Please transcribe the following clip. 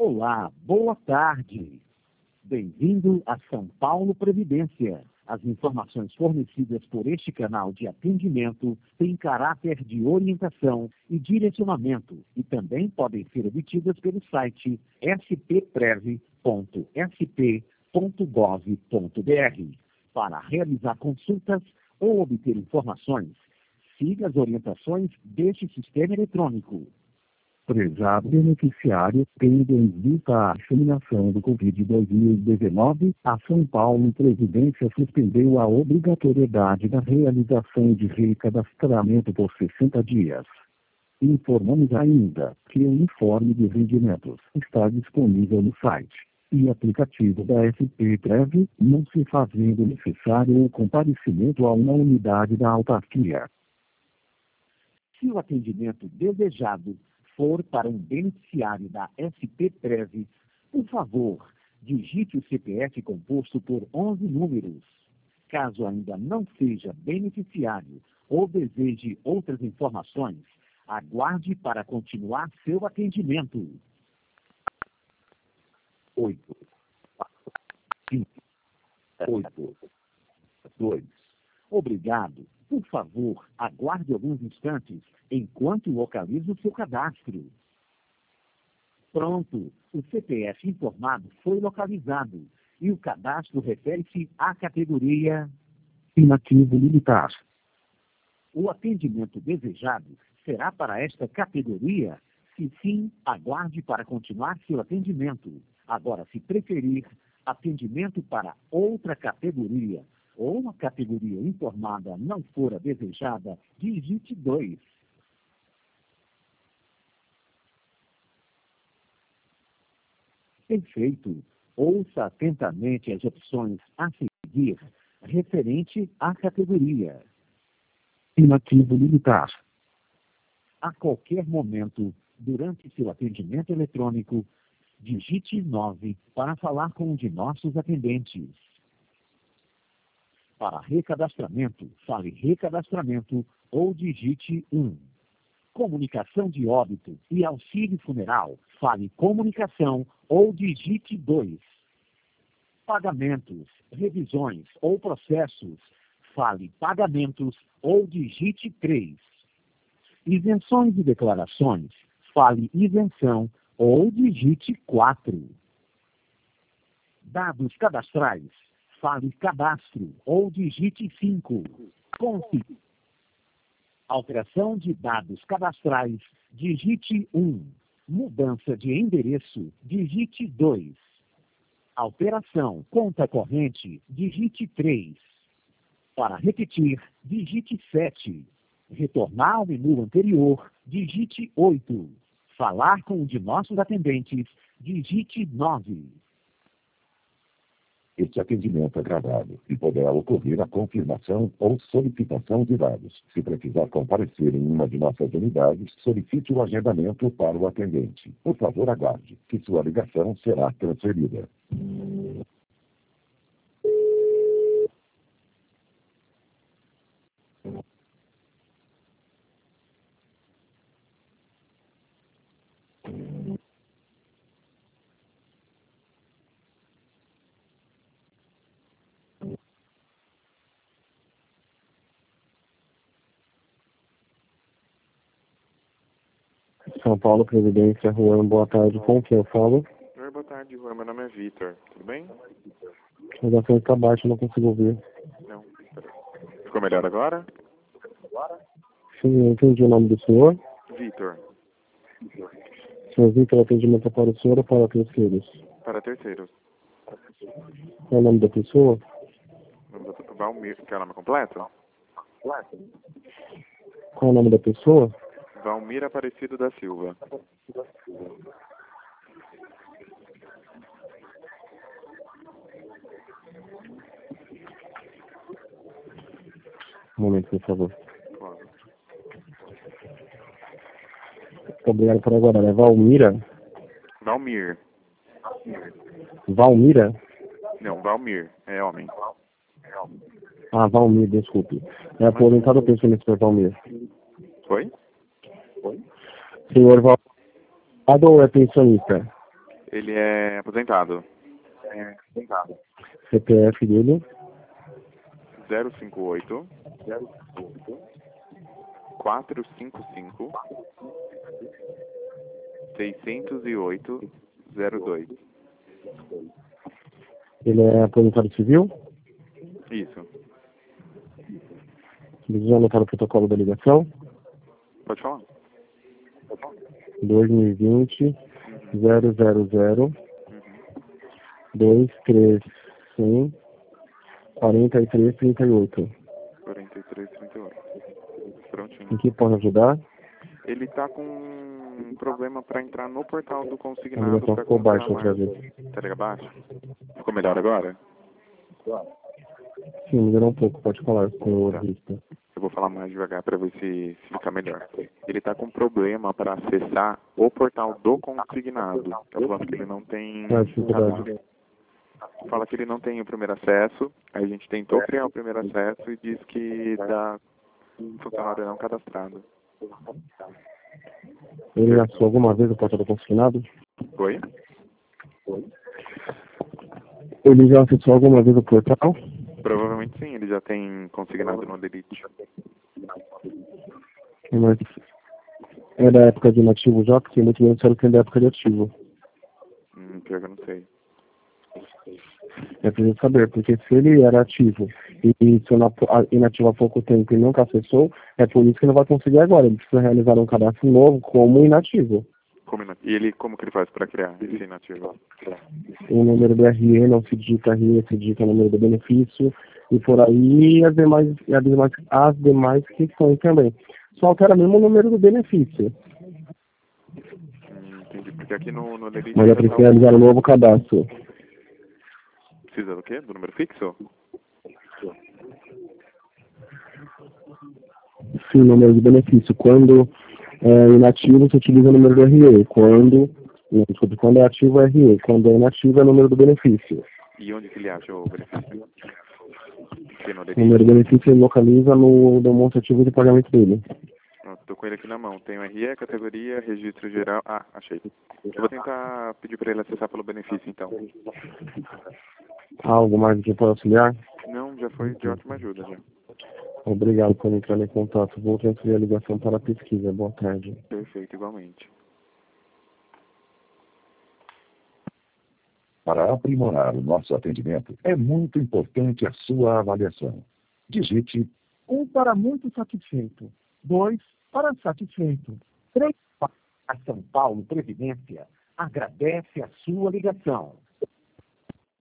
Olá, boa tarde. Bem-vindo a São Paulo Previdência. As informações fornecidas por este canal de atendimento têm caráter de orientação e direcionamento e também podem ser obtidas pelo site spprev.sp.gov.br. Para realizar consultas ou obter informações, siga as orientações deste sistema eletrônico. Prezado beneficiário, tendo em vista a disseminação do Covid-19, a São Paulo Previdência suspendeu a obrigatoriedade da realização de recadastramento por 60 dias. Informamos ainda que o informe de rendimentos está disponível no site e aplicativo da SP-Prev, não se fazendo necessário o comparecimento a uma unidade da autarquia. Se o atendimento desejado for para um beneficiário da SP-Prev, por favor, digite o CPF composto por 11 números. Caso ainda não seja beneficiário ou deseje outras informações, aguarde para continuar seu atendimento. 8, 5, 8, 2. Obrigado. Por favor, aguarde alguns instantes enquanto localizo seu cadastro. Pronto, o CPF informado foi localizado e o cadastro refere-se à categoria Inativo militar. O atendimento desejado será para esta categoria? Se sim, aguarde para continuar seu atendimento. Agora, se preferir, atendimento para outra categoria ou a categoria informada não for a desejada, digite 2. Perfeito. Ouça atentamente as opções a seguir referente à categoria. Inativo militar. A qualquer momento, durante seu atendimento eletrônico, digite 9 para falar com um de nossos atendentes. Para recadastramento, fale recadastramento ou digite 1. Comunicação de óbito e auxílio funeral, fale comunicação ou digite 2. Pagamentos, revisões ou processos, fale pagamentos ou digite 3. Isenções e declarações, fale isenção ou digite 4. Dados cadastrais, fale cadastro ou digite 5. Alteração de dados cadastrais, digite 1. Mudança de endereço, digite 2. Alteração conta corrente, digite 3. Para repetir, digite 7. Retornar ao menu anterior, digite 8. Falar com um de nossos atendentes, digite 9. Este atendimento é gravado e poderá ocorrer a confirmação ou solicitação de dados. Se precisar comparecer em uma de nossas unidades, solicite o agendamento para o atendente. Por favor, aguarde, que sua ligação será transferida. São Paulo Previdência, Juan, boa tarde. Com quem eu falo? Oi, boa tarde, Juan. Meu nome é Vitor. Tudo bem? A ligação está baixa, não consigo ouvir. Não. Ficou melhor agora? Sim, eu entendi o nome do senhor. Vitor. Senhor Vitor, atendimento é para o senhor ou para terceiros? Para terceiros. Qual é o nome da pessoa? Valmir. Quer o nome completo? Qual é o nome da pessoa? Valmir Aparecido da Silva. Um momento, por favor. Claro. Obrigado por agora. É Valmira? Valmir. Valmira? Não, Valmir. É homem. Ah, Valmir, desculpe. É aposentado ou pensionista, senhor Valmir? Oi? Senhor Valmir ou é pensionista? Ele é aposentado. CPF dele, 058 455 608 02. ele é aposentado civil, Isso. eles já anotaram o protocolo da ligação, Pode falar. 2020 000 231 4338. 4338. Prontinho. Em que posso ajudar? Ele tá com um problema para entrar no portal do A consignado ligação para ficou comprar baixa outra mais. vez. Tá ligado baixo? Ficou melhor agora? Sim, melhorou um pouco, pode falar com o Tá. revista. Eu vou falar mais devagar para ver se fica melhor. Ele tá com problema para acessar o portal do consignado. Tá falando que ele não tem Dificuldade. Fala que ele não tem o primeiro acesso. Aí a gente tentou criar o primeiro acesso e diz que dá funcionário não cadastrado. Ele já acessou alguma vez o portal do consignado? Oi? Ele já acessou alguma vez o portal? Provavelmente sim, ele já tem consignado no Delete. Mas é da época de inativo já, porque muito bem disseram que é da época de ativo. Pior que eu não sei. É preciso saber, porque se ele era ativo e se inativo há pouco tempo e nunca acessou, é por isso que não vai conseguir agora. Ele precisa realizar um cadastro novo como inativo. E ele, como que ele faz para criar esse inativo? O número do RE não se digita RE, se digita o número do benefício, e por aí as demais questões também. Só altera mesmo o número do benefício. Entendi, porque aqui no Delete Mas é preciso realizar um novo cadastro. Precisa do quê? Do número fixo? Sim, o número de benefício. Quando é inativo, você utiliza o número do RE. Quando é ativo, é RE. Quando é inativo, é o número do benefício. E onde que ele acha o benefício? Aqui no O Delete. número do benefício ele localiza no demonstrativo de pagamento dele. Tô com ele aqui na mão. Tem o RE, categoria, registro geral. Ah, achei. Eu vou tentar pedir para ele acessar pelo benefício, então. Há algo mais que eu possa auxiliar? Não, já foi de ótima ajuda, já. Obrigado por entrar em contato. Vou transferir a ligação para a pesquisa. Boa tarde. Perfeito, igualmente. Para aprimorar o nosso atendimento, é muito importante a sua avaliação. Digite 1 para muito satisfeito. 2 para satisfeito. 3 para a São Paulo Previdência. Agradece a sua ligação.